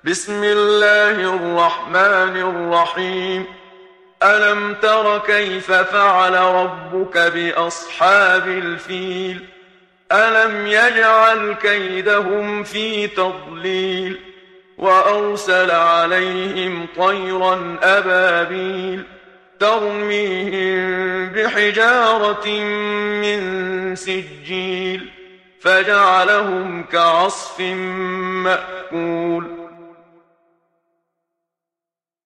بسم الله الرحمن الرحيم. ألم تر كيف فعل ربك بأصحاب الفيل؟ ألم يجعل كيدهم في تضليل وأرسل عليهم طيرا أبابيل ترميهم بحجارة من سجيل فجعلهم كعصف مأكول.